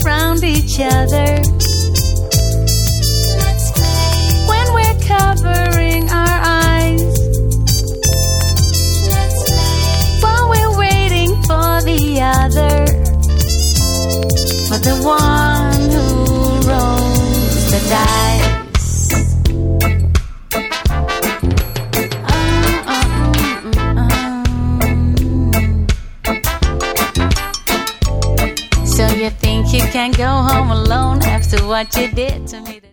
arms round each other. Let's play. When we're covering our eyes. Let's play. While we're waiting for the other. For the one who rolls the dice. So you think you can go home alone after what you did to me?